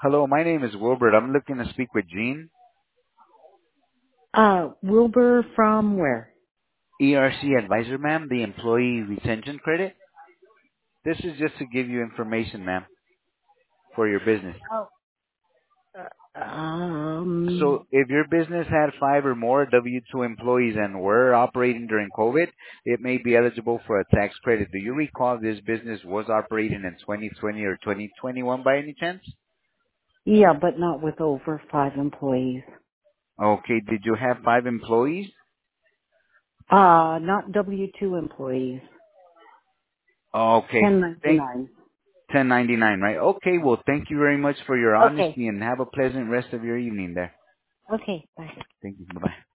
Hello, my name is Wilbert. I'm looking to speak with Jean, Wilbur from where? ERC advisor, ma'am, the employee retention credit. This is just to give you information, ma'am, for your business. Oh. So if your business had 5 or more W-2 employees and were operating during COVID, it may be eligible for a tax credit. Do you recall this business was operating in 2020 or 2021 by any chance? Yeah, but not with over 5 employees. Okay, did you have 5 employees? Not W-2 employees. Okay, thank 1099. 1099, right? Okay, well, thank you very much for your Okay. honesty and have a pleasant rest of your evening there. Okay, bye. Thank you. Bye-bye.